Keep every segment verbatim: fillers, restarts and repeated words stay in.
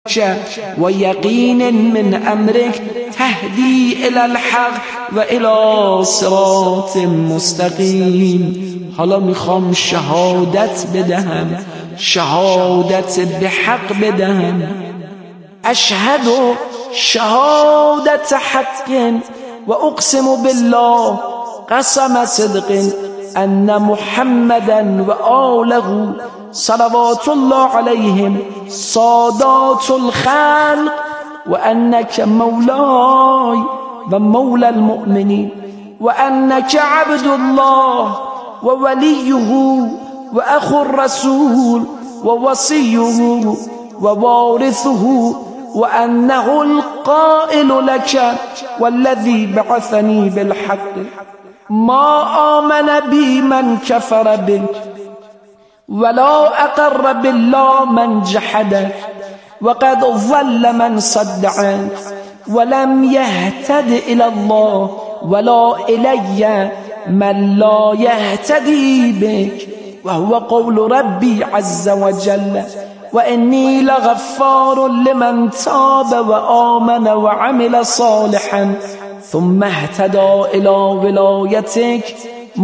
ويقين من أمرك تهدي إلى الحق وإلى صراط مستقيم. حالا میخوام شهادت بدهم، شهادت به حق بدهم. اشهد شهادت حق و اقسم بالله قسم صدق ان محمدا و آله صلوات الله علیهم سادات الخلق و انک مولاي و مولا المؤمنین و انک عبد الله و ولیه و اخو الرسول و وصیه و وارثه و انه القائل لك والذي بعثني بالحق ما آمن بي من كفر بك ولا أقر بالله من جحدك وقد ظل من صدعك ولم يهتد إلى الله ولا إلي من لا يهتدي بك وهو قول ربي عز وجل وإني لغفار لمن تاب وآمن وعمل صالحا ثم اهتدى إلى ولايتك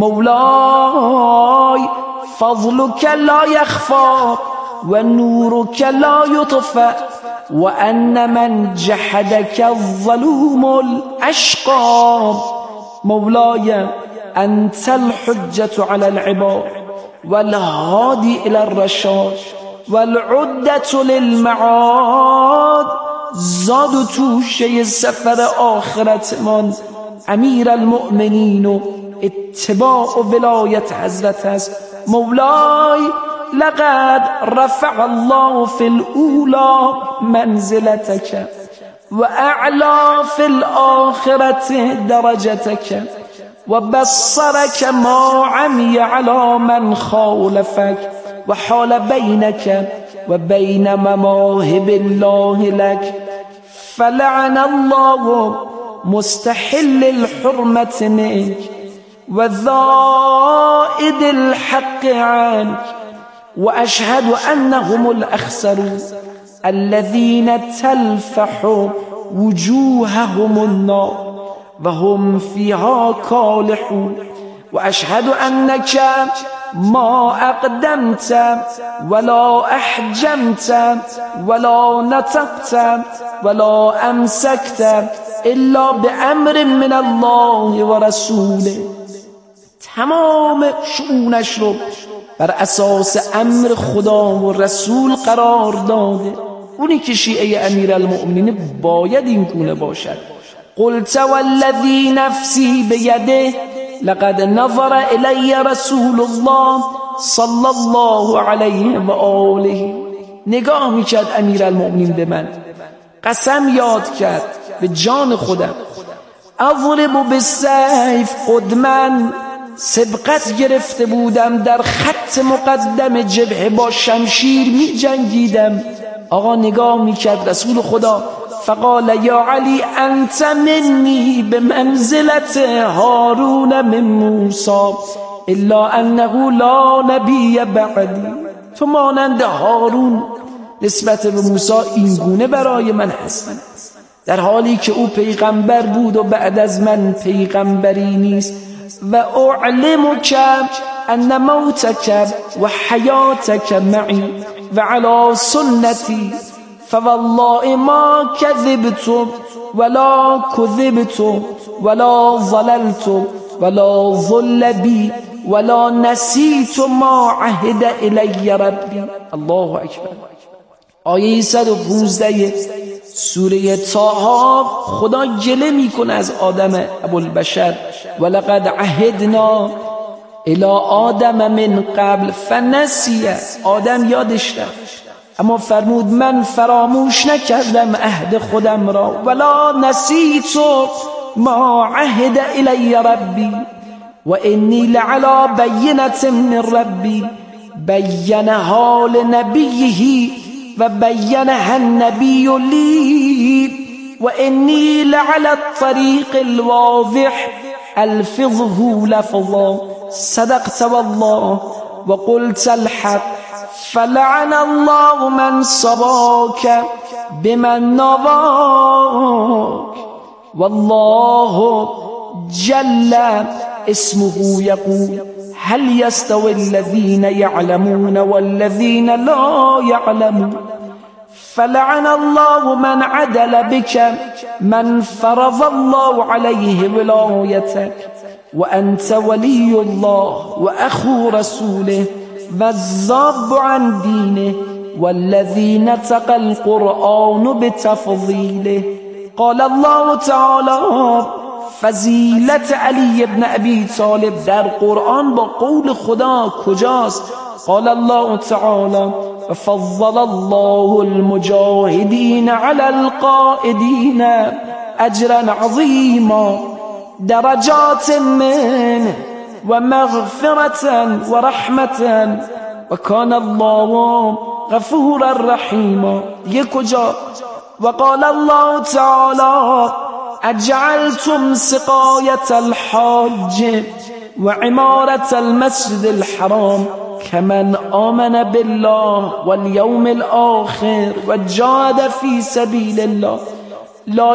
مولاي فضلك لا يخفى ونورك لا يطفأ وأن من جحدك الظلوم الأشقى مولاي أنت الحجة على العباد والهادي إلى الرشاد والعدة للمعاد. زاد و توشه سفر آخرت من امیر المؤمنین و اتباع و ولایت حضرت است. مولاي لقد رفع الله في الأولى منزلتك وأعلى في الآخرة درجتك وبصرك ما عمي على من خالفك وحال بينك وبين مواهب الله لك فلعن الله مستحل الحرمة منك وذائد الحق عنك وأشهد أنهم الأخسرون الذين تلفح وجوههم النار وهم فيها كالحون وأشهد أنك ما أقدمت ولا أحجمت ولا نطقت ولا أمسكت إلا بأمر من الله ورسوله. تمام شؤونش رو بر اساس امر خدا و رسول قرار داده. اونی که شیعه امیر المؤمنین باید این گونه باشد. قلت والذی نفسی بیده لقد نظر الی رسول الله صلی الله علیه و آله. نگاه میکرد امیر المؤمنین به من، قسم یاد کرد به جان خودم. اضرب بالسیف قدما، سبقت گرفته بودم در خط مقدم جبهه با شمشیر می جنگیدم. آقا نگاه میکرد رسول خدا فقال یا علی انت منی بمنزلت هارون من موسی الا انه لا نبی بعدی. تو مانند هارون نسبت به موسی اینگونه برای من هستی، در حالی که او پیغمبر بود و بعد از من پیغمبری نیست. و اعلمک ان موتک و حیاتک معی و علی سنتی فوالله ما كذبت ولا كذبت ولا ضللت ولا ضل بي ولا نسيت ما عهد إلي ربي. الله اکبر. آیه صد و پانزده سوره طه خدا گله میکنه از آدم ابوالبشر ولقد عهدنا الى آدم من قبل فنسی. آدم یادش رفت اما فرمود من فراموش نکردم عهد خودم را. ولا نسیت ما عهد الی ربی و انی لعلی بینة من ربی بینها لنبیه و بینها النبی لی و انی لعلی الطریق الواضح الفظه لفظا. صدقت والله و قلت الحق فلعن الله من صباك بمن نواك والله جل اسمه يقول هل يستوي الذين يعلمون والذين لا يعلمون فلعن الله من عدل بك من فرض الله عليه ولايتك وأنت ولي الله وأخو رسوله والذاب عن دينه والذي نطق القرآن بتفضيله. قال الله تعالى فضیلت علی ابن ابی طالب در قرآن با قول خدا کجاست؟ قال الله تعالى فضل الله المجاهدين على القائدين اجرا عظيما درجات منه ومغفرة ورحمة وكان الله غفورا رحيما. يكجا وقال الله تعالى اجعلتم سقاية الحاج وعمارة المسجد الحرام كمن آمن بالله واليوم الآخر وجاهد في سبيل الله لا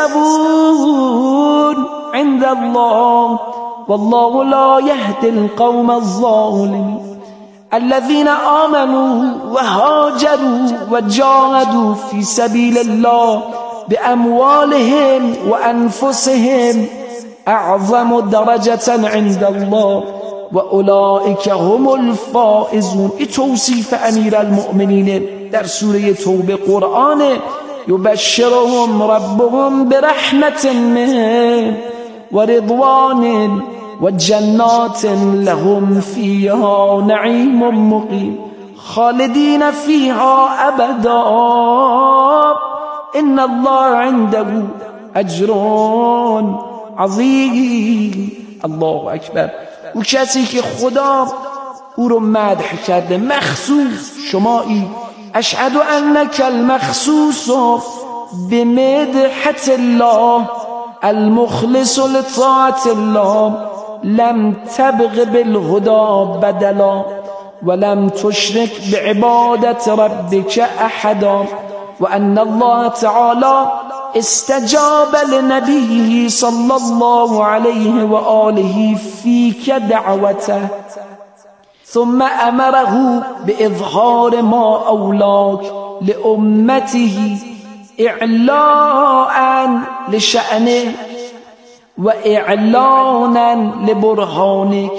يستوون عند الله والله لا يهدي القوم الظالمين. الذين آمنوا وهاجروا وجاهدوا في سبيل الله بأموالهم وأنفسهم أعظم درجة عند الله وأولئك هم الفائزون. این توصیف امیر المؤمنین در سوره توبه قرآن. یبشرهم ربهم برحمت منه ورضوان وجنات لهم فيها نعيم مقيم خالدين فيها أبدا إن الله عنده أجر عظیم. الله اکبر. او کسی که خدا او رو مدح کرده مخصوص شمایی اشهد انک المخصوص بمدحة الله المخلص لطاعة الله لم تبغ بالهدى بدلا ولم تشرك بعبادة ربك أحدا وأن الله تعالى استجاب لنبيه صلى الله عليه وآله فيك دعوته ثم أمره بإظهار ما أولاك لأمته إعلاء لشأنه وإعلانا لبرهانك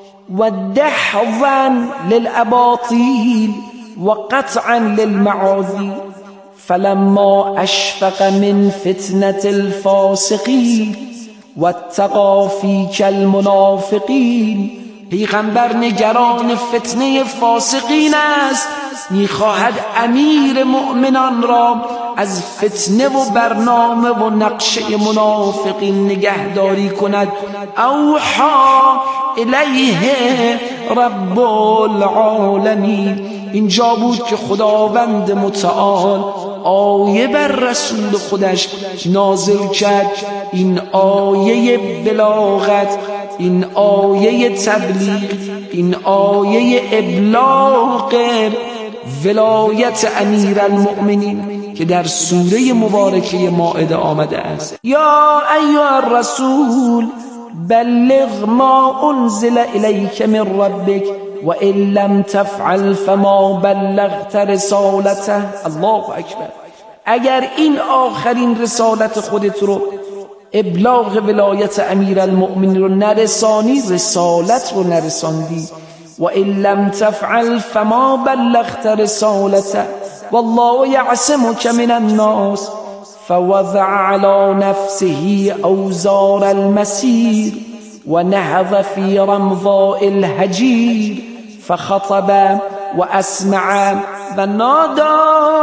ودحضا للأباطيل وقطعا للمعاذير. فلما أشفق من فتنة الفاسقين واتقى فيك المنافقين. پیغمبر نگران فتنه فاسقین است، میخواهد امیر مؤمنان را از فتنه و برنامه و نقشه منافقین نگهداری کند. اوحا الیه رب العالمین. اینجا بود که خداوند متعال آیه بر رسول خودش نازل کرد. این آیه بلاغت، این آیه تبلیغ، این آیه ابلاغ ولایت امیر المؤمنین که در سوره مبارکه مائده آمده است. یا ایها الرسول بلغ ما انزل الیک من ربک و ان لم تفعل فما بلغت رسالته. الله اکبر. اگر این آخرین رسالت خودت رو، ابلاغ ولایت امیر المؤمنین رو نرسانی، رسالت رو نرساندی. و ان لم تفعل فما بلغت رسالته والله یعصمک من الناس. فوضع على نفسه اوزار المسير ونهض في رمضاء الهجير فخطب واسمع ونادى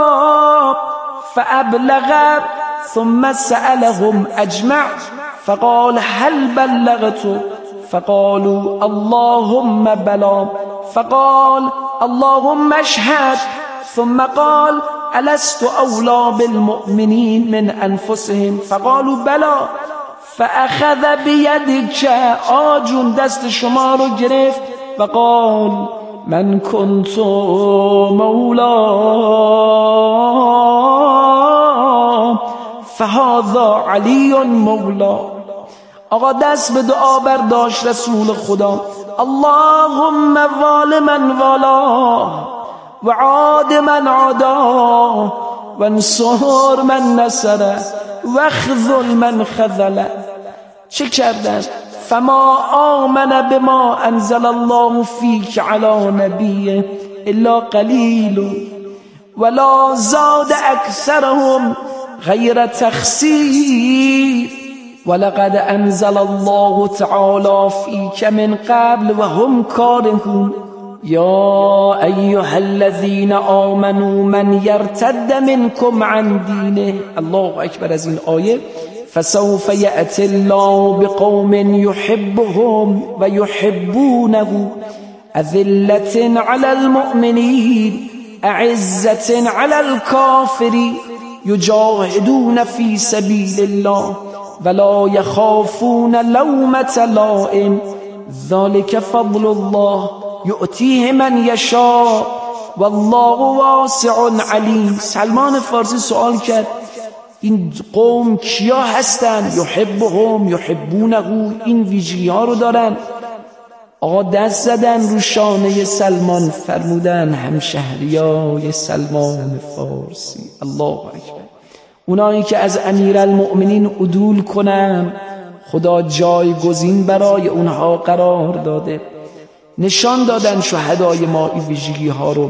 فابلغ ثم سألهم أجمع فقال هل بلغت؟ فقالوا اللهم بلى. فقال اللهم اشهد. ثم قال ألست أولى بالمؤمنين من أنفسهم؟ فقالوا بلى. فأخذ بيدك، آجون دست شما رو گرفت و قال من كنت مولا فهذا علی مولا. آقا دست به دعا برداشت رسول خدا. اللهم وال من والا و عاد من عادا و انصر من نصره و اخذل من خذله. چه کردن؟ فما آمن بما انزل الله فیک علی نبیه الا قلیل ولا زاد اکثرهم غیر تخسیر ولقد انزل الله تعالی فیک من قبل وهم کارهون یا ایها الذین آمنوا من یرتد منکم عن دینه. الله اکبر. از این آیه فسوف یأتی الله بقوم یحبهم و یحبونه اذلة علی المؤمنین اعزة علی الکافرین یجاهدون فی سبیل الله ولا یخافون لومة لائم ذلك فضل الله یؤتیه من یشاء والله واسع علیم. سلمان فارسی سوال کرد این قوم کیا هستن؟ یحبهم یحبونه، این ویژگی ها رو دارن. آقا دست زدن رو شانه سلمان، فرمودن همشهریای سلمان فارسی. الله اکبر. اونایی که از امیرالمؤمنین عدول کنن خدا جایگزین برای اونها قرار داده. نشان دادن شهدای ما این ویژگی ها رو.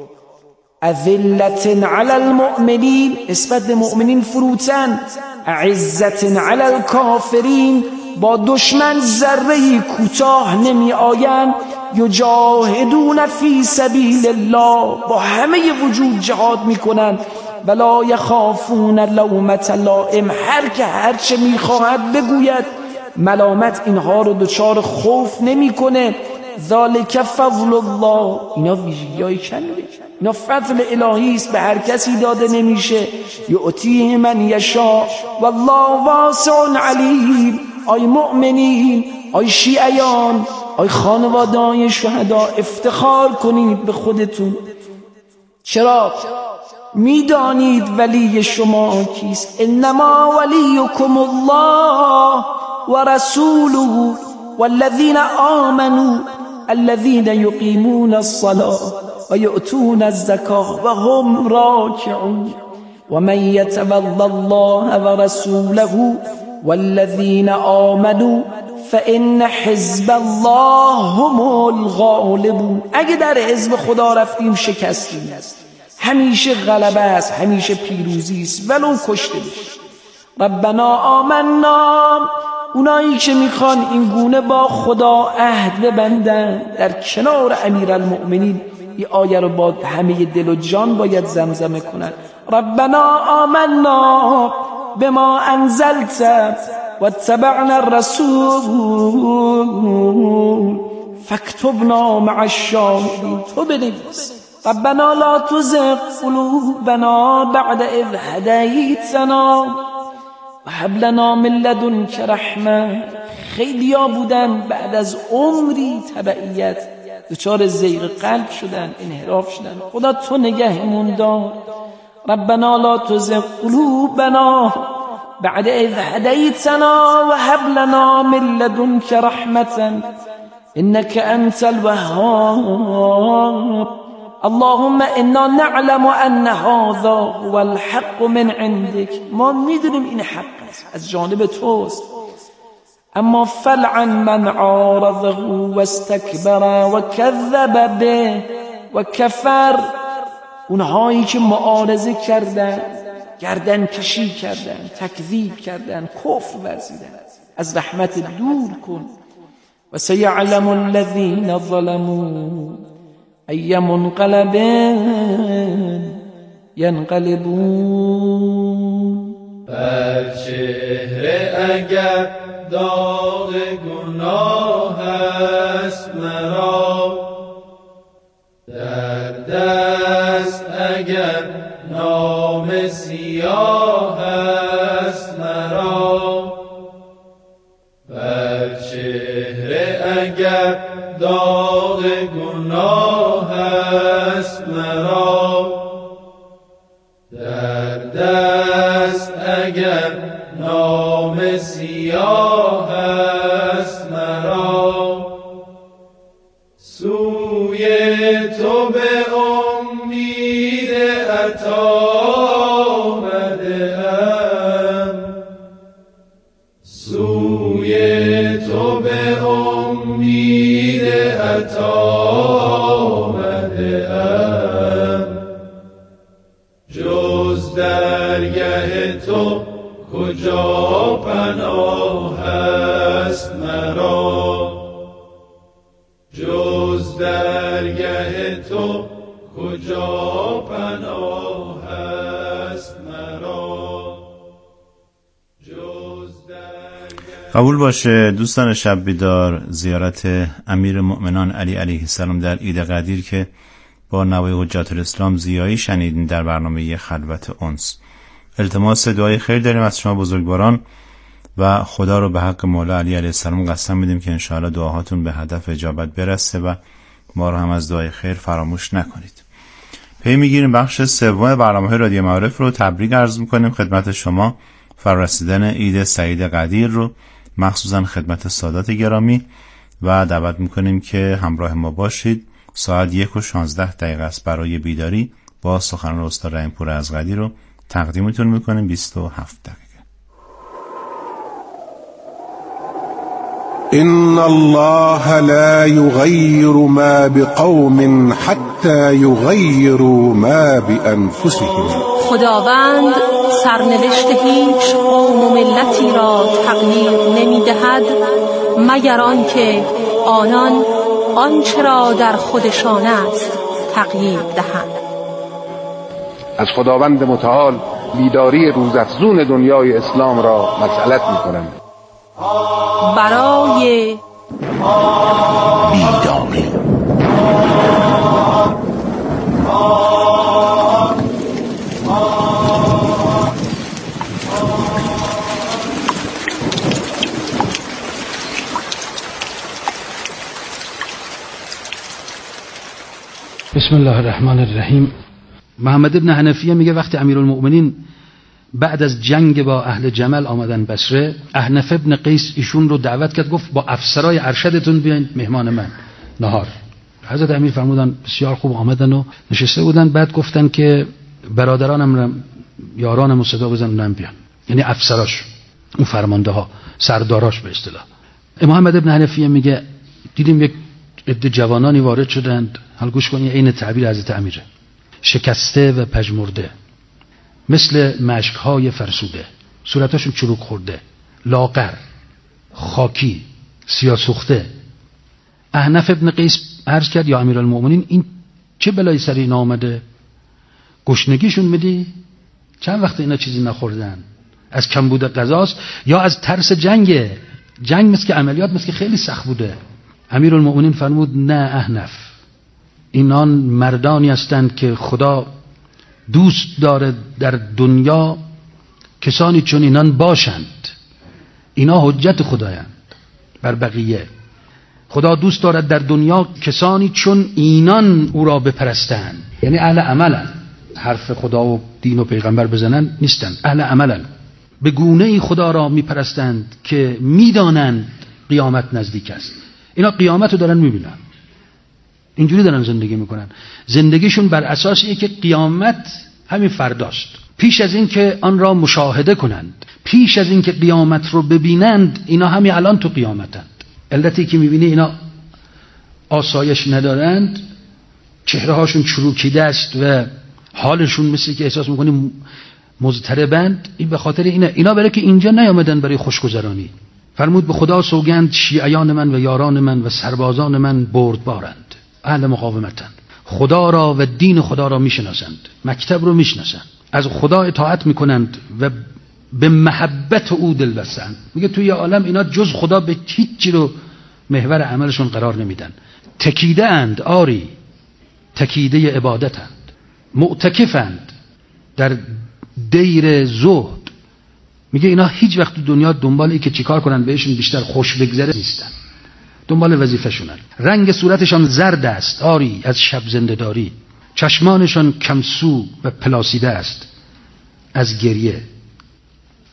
اذلة علی المؤمنین، نسبت به مؤمنین فروتن. اعزة علی الکافرین، با دشمن ذره‌ای کوتاه نمی آیند. یجاهدون فی سبیل الله، با همه وجود جهاد میکنن. ولا یخافون لومة لائم، هر که هرچه میخواهد بگوید ملامت اینها رو دچار خوف نمیکنه. ذالک فضل الله، اینا ویژگی‌های کمیه، اینا فضل الهی است، به هر کسی داده نمیشه. یؤتیه من یشاء والله واسع علیم. آی مؤمنین، آی شیعیان، آی خانواده‌های شهدا، افتخار کنید به خودتون. چرا؟ میدانید ولی شما کیست؟ انما ولیکم الله و رسوله والذین آمنوا الذين يقيمون الصلاة ويؤتون الزكاة وهم راكعون ومن يتول الله ورسوله والذين آمنوا فإن حزب الله هم الغالبون. اگه در حزب خدا رفتیم شکستیم، همیشه غلبه است، همیشه پیروزی است ولو کشته بشیم. ربنا آمنا، اونایی که میخوان این گونه با خدا عهد ببندن در کنار امیرالمؤمنین، این آیه رو با همه دل و جان باید زمزمه کنن. ربنا آمنا بما انزلت واتبعنا الرسول فاکتبنا مع الشاهدین. تو بنویس ربنا لا تزغ قلوبنا بعد اذ هدیتنا وهب لنا من لدنک رحمه. خیلی ها بودن بعد از عمری تبعیت دچار زیغ قلب شدن، انحراف شدن. خدا تو نگهمون دار. ربنا لا تزغ قلوبنا بعد اذ هدیتنا وهب لنا من لدنک رحمه انک انت الوهاب. اللهم انا نعلم ان هذا هو الحق من عندك، ما میدونیم این حق است، از جانب توست. اما فلعن من عارضه واستكبر وكذب به وكفر، اونهایی که معارضه کردن، گردن کشی کردن، تکذیب کردن، کفر ورزیدن، از رحمت دور کن. و سیعلم الذین ظلموا ای منقلب ینقلبون. بر چهره اگر داغ گناه است مرا، در دست اگر نام سیاه است مرا، بر چهره اگر داغ گناه هست اگر نام سیاه است مرا، سوی تو به امید عطا آمده‌ام، سوی تو به امید عطا آمده‌ام، جز درگه تو کجا پناه است مرا، جز درگه تو کجا پناه است مرا، جز درگه. قبول باشه دوستان شب بیدار، زیارت امیرالمؤمنان علی علیه السلام در عید قدیر که با نوای حجت الاسلام ضیایی شنیدین در برنامه خلوت انس. التماس دعای خیر داریم از شما بزرگواران و خدا رو به حق مولا علی علیه السلام قسم میدیم که انشاءالله دعاهاتون به هدف اجابت برسه و ما رو هم از دعای خیر فراموش نکنید. پی میگیریم بخش سوم برنامه رادیو معارف رو. تبریک عرض میکنیم خدمت شما فرارسیدن عید سعید قدیر رو، مخصوصا خدمت سادات گرامی، و دعوت میکنیم که همراه ما باشید. ساعت یک و شانزده دقیقه است برای بیداری با سخنان استاد رحیم‌پور از قدیر رو تقدیمتون میکنیم. بیست و هفت دقیقه. إن الله لا يغير ما بقوم حتى يغيروا ما بأنفسهم. خداوند سرنوشت هیچ قوم و ملتی را تغییر نمی‌دهد مگر آنکه آنان آنچه را در خودشان است تغییر دهند. از خداوند متعال بیداری روزافزون دنیای اسلام را مسئلت می‌کنم. برای بیداری بسم الله الرحمن الرحیم. محمد ابن حنفیه میگه وقتی امیرالمؤمنین بعد از جنگ با اهل جمل آمدن بصره، احنف ابن قیس ایشون رو دعوت کرد، گفت با افسرای ارشدتون بیاین مهمان من نهار. حضرت امیر فرمودن بسیار خوب، آمدن و نشسته بودن. بعد گفتن که برادرانم رو یارانم رو صدا بزن اونم بیان، یعنی افسراش، اون فرمانده ها، سرداراش به اصطلاح. محمد ابن حنفیه میگه دیدیم یک عده جوانانی وارد شدند، حالا گوش کنید عین تعبیر حضرت امیره، شکسته و پژمرده، مثل مشک‌های فرسوده، صورتاشون چروک خورده، لاغر، خاکی، سیاه‌سوخته. احنف ابن قیس عرض کرد یا امیرالمؤمنین این چه بلایی سر اینا آمده؟ گشنگیشون میدی؟ چند وقت اینا چیزی نخوردن؟ از کمبود غذاست یا از ترس جنگه؟ جنگ مثل که عملیات مثل که خیلی سخت بوده. امیرالمؤمنین فرمود نه احنف، اینان مردانی هستند که خدا دوست داره در دنیا کسانی چون اینان باشند. اینا حجت خدایند بر بقیه. خدا دوست دارد در دنیا کسانی چون اینان او را بپرستند، یعنی اهل عملن، حرف خدا و دین و پیغمبر بزنن نیستن، اهل عملن، به گونه ای خدا را میپرستند که میدانند قیامت نزدیک است. اینا قیامت رو دارن میبینن، اینجوری دارن زندگی میکنن. زندگیشون بر اساس اینه که قیامت همین فرداست. پیش از این که آن را مشاهده کنند، پیش از این که قیامت رو ببینند، اینا همین الان تو قیامتند. علتی که میبینی اینا آسایش ندارند، چهره هاشون چروکیده است و حالشون مثل که احساس میکنی مضطربند، این به خاطر اینه. اینا برای که اینجا نیامدن برای خوشگذرانی. فرمود به خدا سوگند شیعیان من و یاران من و سربازان من بردبارند، اهل مقاومتند، خدا را و دین خدا را میشناسند، مکتب رو میشناسند، از خدا اطاعت میکنند و به محبت او دل بستند. میگه توی عالم اینا جز خدا به هیچ چیز رو محور عملشون قرار نمیدن. تکیده اند، آری تکیده عبادتند، معتکفند در دیر زهد. میگه اینا هیچ وقت تو دنیا دنبال ای که چیکار کنن بهشون بیشتر خوش بگذره نیستن، دنبال وظیفه‌شونن. رنگ صورتشان زرد است، آری از شب زنده‌داری، چشمانشان کمسو و پلاسیده است از گریه.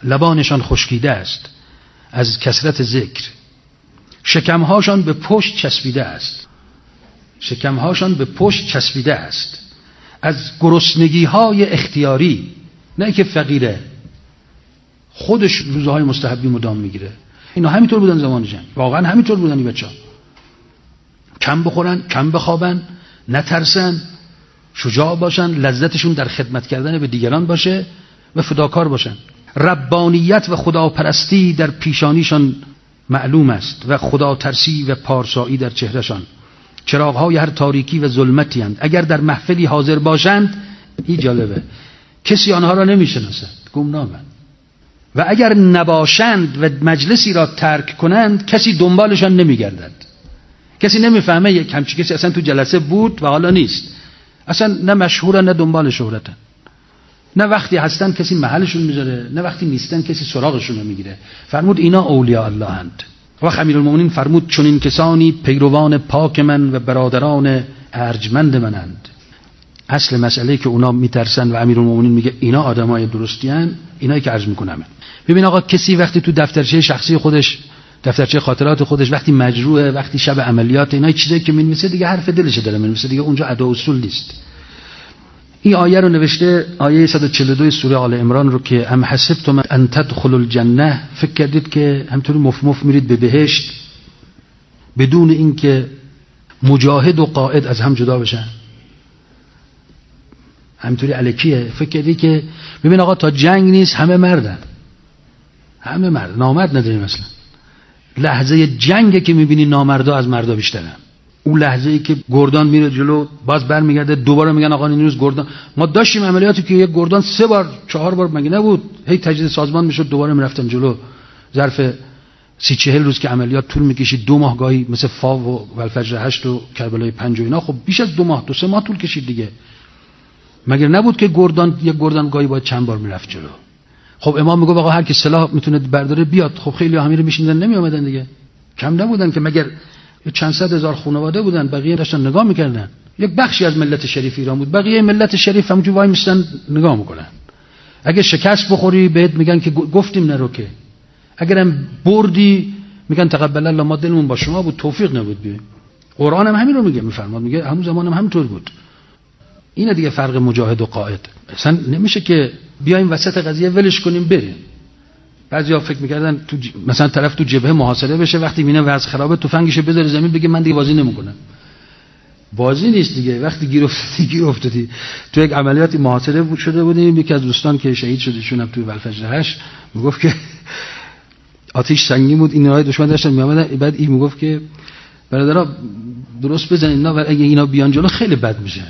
لبانشان خشکیده است از کثرت ذکر، شکمهاشان به پشت چسبیده است، شکمهاشان به پشت چسبیده است از گرسنگی های اختیاری، نه که فقیره خودش روزهای مستحبی مدام میگیره. اینا همینطور بودن زمان جنگ، واقعا همینطور بودن. این بچه‌ها کم بخورن، کم بخوابن، نترسن، شجاع باشن، لذتشون در خدمت کردن به دیگران باشه و فداکار باشن. ربانیت و خداپرستی در پیشانیشان معلوم است و خدا ترسی و پارسایی در چهرهشان. چراغ‌های هر تاریکی و ظلمتی اند. اگر در محفلی حاضر باشند، این جالبه، کسی آنها را نمی‌شناسد، گمنامند. و اگر نباشند و مجلسی را ترک کنند، کسی دنبالشان نمی‌گردد. کسی نمی‌فهمه یک همچین کسی اصلا تو جلسه بود و حالا نیست. اصلا نه مشهورن نه دنبال شهرتن. نه وقتی هستن کسی محلشون میذاره، نه وقتی نیستن کسی سراغشون رو میگیره. فرمود اینا اولیاء الله اند. و امیرالمومنین فرمود چون این کسانی پیروان پاک من و برادران ارجمند منند. اصل مسئله که اونا میترسن و امیرالمومنین میگه اینا آدمای درستی ان، اینایی که عرض میکنم. ببین آقا، کسی وقتی تو دفترچه شخصی خودش، دفترچه خاطرات خودش وقتی مجروحه، وقتی شب عملیات، اینا چیزایی که مینویسه دیگه حرف دلش داره مینویسه، دیگه اونجا ادا اصول نیست. این آیه رو نوشته، آیه صد و چهل و دو سوره آل عمران رو که ام حسبتم ان تدخلوا الجنه، فکر کردید که همینطوری مف مف میرید به بهشت بدون اینکه مجاهد و قائد از هم جدا بشن؟ همینطوری الکیه. فکر کردید که ببین آقا تا جنگ نیست همه مردن، همه مرد، نامرد نداریم اصلا. لحظه جنگه که میبینی نامردا از مردا بیشترن. اون لحظه‌ای که گردان میره جلو باز برمیگرده دوباره میگن آقا این روز گردان. ما داشتیم عملیاتی که یک گردان سه بار چهار بار مگه نبود، هی تجدید سازمان میشد دوباره میرفتن جلو. ظرف سی چهل روز که عملیات طول میکشید، دو ماه گاهی، مثل فاو و والفجر هشت و کربلای پنج و اینا، خب بیش از دو ماه دو سه ماه طول کشید دیگه. مگر نبود که گردان یک گردان گاهی باید چند بار میرفت جلو. خب امام میگه آقا هر کی سلاح میتونه برداره بیاد. خب خیلی ها همین میشیندن نمیآمدن دیگه، کم نبودن که مگر چند صد هزار خانواده بودن، بقیه داشتن نگاه میکردن. یک بخشی از ملت شریف ایران بود، بقیه ملت شریف همونجوری وای میستن نگاه میکنن. اگه شکست بخوری بهت میگن که گفتیم نرو، که اگرم بردی میگن تقبل الله، ما دلمون با شما بود، توفیق نبود بیای. قرآن هم همین رو میگه، میفرماد، میگه همون زمان هم همینطور بود. اینه دیگه فرق مجاهد و قائد. اصلا نمیشه که بیایم وسط قضیه ولش کنیم بریم. بعضیا فکر میکردن تو ج... مثلا طرف تو جبهه محاصره بشه، وقتی میبینه وضع خرابه تفنگشو بذاره زمین بگه من دیگه بازی نمیکنم. بازی نیست دیگه. وقتی گیر افتادی گیر افتادی. تو یک عملیاتی محاصره بود شده بودیم، یکی از دوستان که شهید شده شونم تو والفجر هشت میگفت که آتش سنگین بود، این راه دشمن داشتن میامدن، بعد این میگفت که برادرها درست بزنید اینا، و اگه اینا بیان جلو خیلی بد میشه.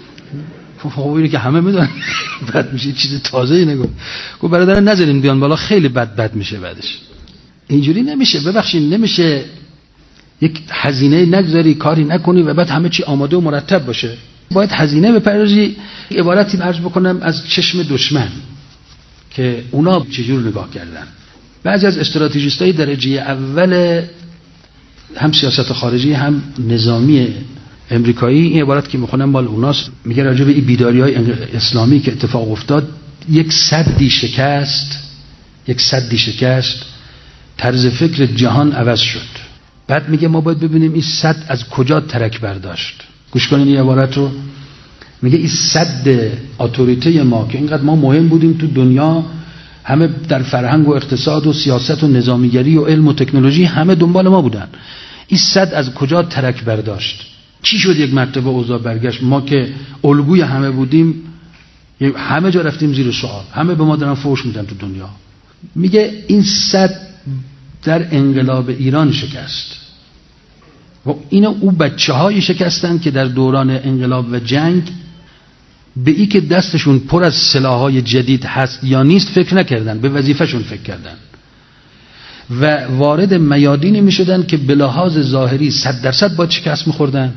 خب اینه که همه میدونن بد میشه، چیز تازه‌ای نگو. گفت برادران نذارین بیان بالا، خیلی بد بد میشه بعدش. اینجوری نمیشه، ببخشید نمیشه یک هزینه نگذاری، کاری نکنی و بعد همه چی آماده و مرتب باشه. باید هزینه بپردازی. عبارتی عرض بکنم از چشم دشمن که اونا چجور نگاه کردن. بعضی از استراتژیستای درجه اول هم سیاست خارجی هم نظامی امریکایی، این عبارت که میخونم مال اوناست، میگه راجع به این بیداری‌های اسلامی که اتفاق افتاد، یک سدی شکست، یک سدی شکست، طرز فکر جهان عوض شد. بعد میگه ما باید ببینیم این سد از کجا ترک برداشت. گوش کنین این عبارت رو. میگه این سد اتوریته ما که اینقدر ما مهم بودیم تو دنیا، همه در فرهنگ و اقتصاد و سیاست و نظامیگری و علم و تکنولوژی همه دنبال ما بودن، این سد از کجا ترک برداشت؟ چی شد یک مرتبه اوضاع برگشت؟ ما که الگوی همه بودیم همه جا رفتیم زیر سوال، همه به ما دارن فوش میدن تو دنیا. میگه این سد در انقلاب ایران شکست و اینا او بچه های شکستن که در دوران انقلاب و جنگ به ای که دستشون پر از سلاح‌های جدید هست یا نیست فکر نکردن، به وظیفه‌شون فکر کردن و وارد میادینی میشدن که به لحاظ ظاهری صد درصد باید شکست میخوردن،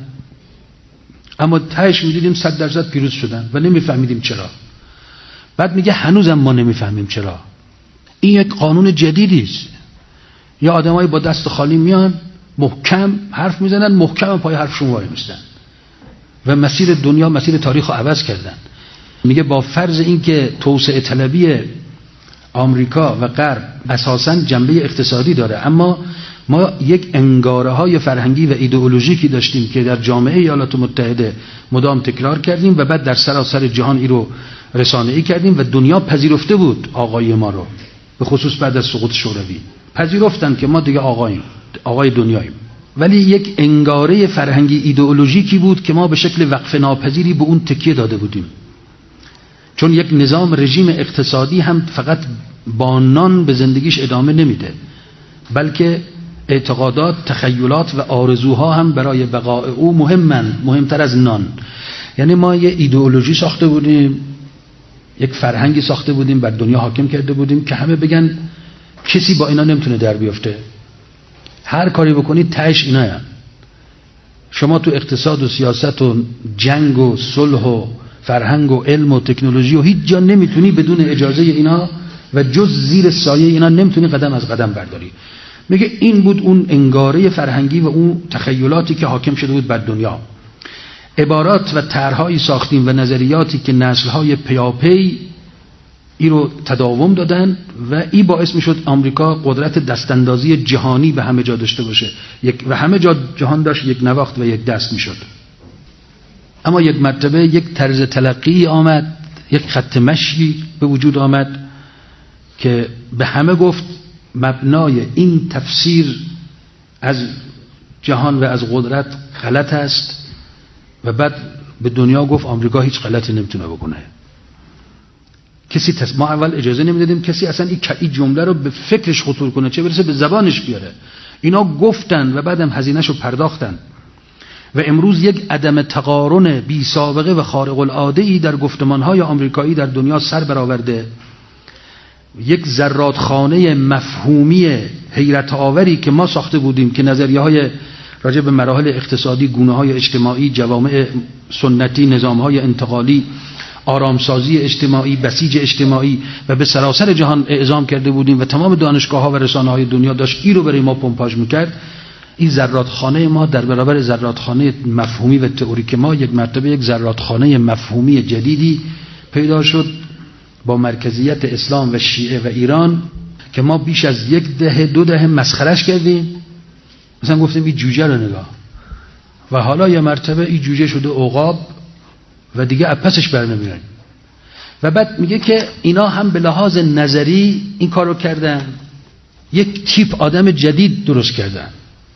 اما تهش میدیدیم صد درصد پیروز شدن و نمیفهمیدیم چرا. بعد میگه هنوزم ما نمیفهمیم چرا. این یک قانون جدیدی است. یا آدمایی با دست خالی میان محکم حرف میزنن، محکم پای حرفشون وای میستن و مسیر دنیا، مسیر تاریخ رو عوض کردن. میگه با فرض اینکه توسعه طلبی آمریکا و غرب اساساً جنبه اقتصادی داره، اما ما یک انگاره های فرهنگی و ایدئولوژیکی داشتیم که در جامعه ایالات متحده مدام تکرار کردیم و بعد در سراسر جهان ای رو رسانه‌ای کردیم و دنیا پذیرفته بود آقای ما رو، به خصوص بعد از سقوط شوروی پذیرفتن که ما دیگه آقاییم، آقای دنیاییم. ولی یک انگاره فرهنگی ایدئولوژیکی بود که ما به شکل وقف ناپذیری به اون تکیه داده بودیم، چون یک نظام رژیم اقتصادی هم فقط با نان به زندگیش ادامه نمیده، بلکه اعتقادات، تخیلات و آرزوها هم برای بقای او مهمن، مهمتر از نان. یعنی ما یه ایدئولوژی ساخته بودیم، یک فرهنگی ساخته بودیم، بر دنیا حاکم کرده بودیم که همه بگن کسی با اینا نمیتونه در بیفته، هر کاری بکنید تهش اینا هن. شما تو اقتصاد و سیاست و جنگ و صلح و فرهنگ و علم و تکنولوژی و هیچ جا نمیتونی بدون اجازه اینا و جز زیر سایه اینا نمیتونی قدم از قدم برداری. میگه این بود اون انگاره فرهنگی و اون تخیلاتی که حاکم شده بود بر دنیا. عبارات و طرح‌هایی ساختیم و نظریاتی که نسل‌های پیاپی ای رو تداوم دادن و این باعث میشد آمریکا قدرت دستاندازی جهانی به همه جا داشته باشه، یک و همه جا جهان داشت یک نواخت و یک دست میشد. اما یک مرتبه یک طرز تلقی آمد، یک خط مشی به وجود آمد که به همه گفت مبنای این تفسیر از جهان و از قدرت غلط است و بعد به دنیا گفت آمریکا هیچ غلطی نمیتونه بکنه. کسی تس... ما اول اجازه نمیدادیم کسی اصلا این جمله رو به فکرش خطور کنه، چه برسه به زبانش بیاره. اینا گفتن و بعدم هزینه‌شو پرداختن و امروز یک عدم تقارن بی سابقه و خارق العاده‌ای در گفتمان‌های آمریکایی در دنیا سر برآورده. یک زرادخانه مفهومی حیرت آوری که ما ساخته بودیم که نظریه‌های راجع به مراحل اقتصادی، گونه‌های اجتماعی، جوامع سنتی، نظام‌های انتقالی، آرامسازی اجتماعی، بسیج اجتماعی و به سراسر جهان اعزام کرده بودیم و تمام دانشگاه‌ها و رسانه‌های دنیا داشت این رو برای ما پمپاژ می‌کرد. این زرادخانه ما در برابر زرادخانه مفهومی و تئوریک ما یک مرتبه یک زرادخانه مفهومی جدیدی پیدا شد با مرکزیت اسلام و شیعه و ایران که ما بیش از یک دهه دو دهه مسخرش کردیم. مثلا گفتیم این جوجه رو نگاه و حالا یه مرتبه این جوجه شده عقاب و دیگه اپسش بر نمیاد. و بعد میگه که اینا هم به لحاظ نظری این کارو کردن، یک تیپ آدم جدید درست کردن.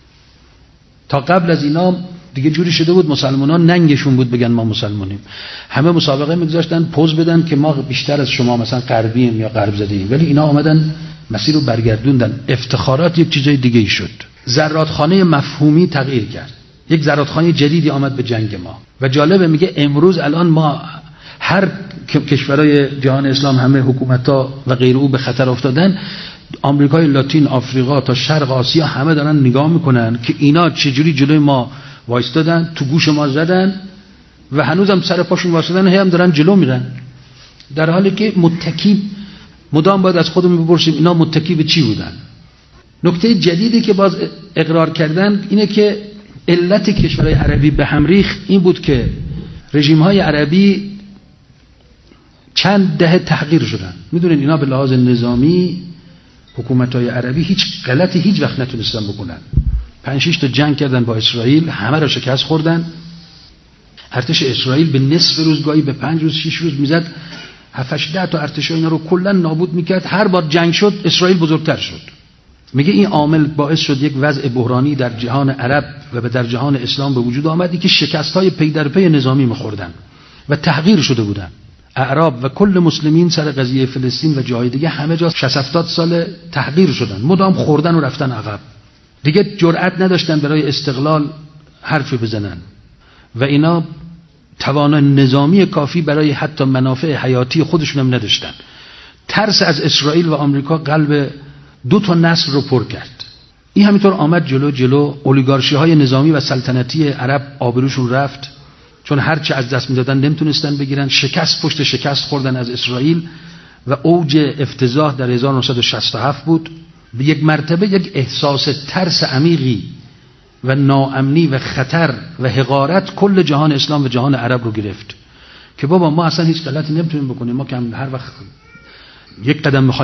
تا قبل از اینا دیگه جوری شده بود مسلمانان ننگشون بود بگن ما مسلمانیم، همه مسابقه میگذاشتن پوز بدن که ما بیشتر از شما مثلا غربیم یا غرب زدیم، ولی اینا آمدن مسیر رو برگردوندن. افتخارات یک چیزای دیگه ای شد. زرادخانه مفهومی تغییر کرد، یک زرادخانه جدیدی آمد به جنگ ما. و جالبه میگه امروز الان ما هر کشورهای جهان اسلام همه حکومت‌ها و غیر او به خطر افتادن، آمریکای لاتین، آفریقا تا شرق آسیا همه دارن نگاه میکنن که اینا چجوری جلوی ما وایستادن، تو گوش ما زدن و هنوزم سر پاشون وایستادن، هم دارن جلو میرن، در حالی که متکی مدام باید از خودمون بپرسیم اینا متکی به چی بودن. نکته جدیدی که باز اقرار کردن اینه که علت کشورهای عربی به هم ریخت این بود که رژیم‌های عربی چند دهه تحقیر شدن. میدونین اینا به لحاظ نظامی حکومت‌های عربی هیچ غلطی هیچ وقت نتونستن بکنن. پنج شش تا جنگ کردن با اسرائیل، همه را شکست خوردن. ارتش اسرائیل به نصف روز گاهی به پنج روز شش روز میزد، هفت هشت ده تا ارتش اینا رو کلا نابود میکرد. هر بار جنگ شد اسرائیل بزرگتر شد. میگه این عامل باعث شد یک وضع بحرانی در جهان عرب و در جهان اسلام به وجود آمدی که شکست‌های پی در پی نظامی می‌خوردن و تحقیر شده بودن. اعراب و کل مسلمین سر قضیه فلسطین و جای دیگه همه جا شصت هفتاد سال تحقیر شدن، مدام خوردن و رفتن عقب. دیگه جرأت نداشتن برای استقلال حرفی بزنن و اینا توان نظامی کافی برای حتی منافع حیاتی خودشون هم نداشتن. ترس از اسرائیل و آمریکا قلب دو تا نسل رو پر کرد. این همینطور آمد جلو جلو. اولیگارشی های نظامی و سلطنتی عرب آبروشون رفت، چون هرچی از دست میدادن نمیتونستن بگیرن. شکست پشت شکست خوردن از اسرائیل و اوج افتضاح در هزار و نهصد و شصت و هفت بود. به یک مرتبه یک احساس ترس عمیقی و ناامنی و خطر و حقارت کل جهان اسلام و جهان عرب رو گرفت که بابا ما اصلا هیچ غلطی نمیتونیم بکنیم، ما که هر وقت یک قدم